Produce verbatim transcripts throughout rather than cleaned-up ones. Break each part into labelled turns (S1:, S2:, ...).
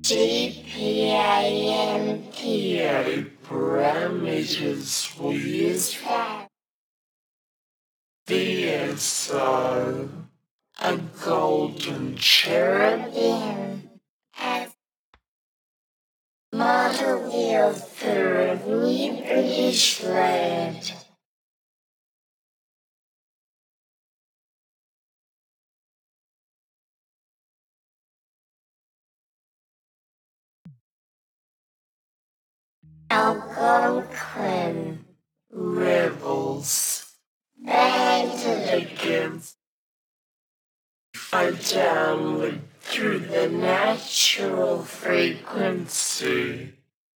S1: D P A N P O parameters were used for V S O, a golden cherubim, as model the author of New British Lad. Algonquin rebels banded against a downward through the natural frequency.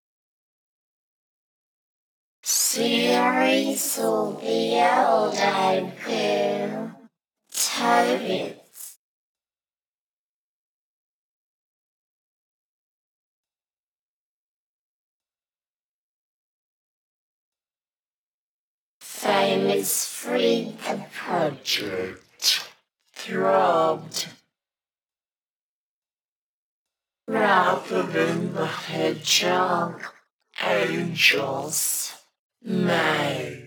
S1: Series will be old Ogu, Tobits. Famous freed the project, throbbed, rather than the hedgehog angels may.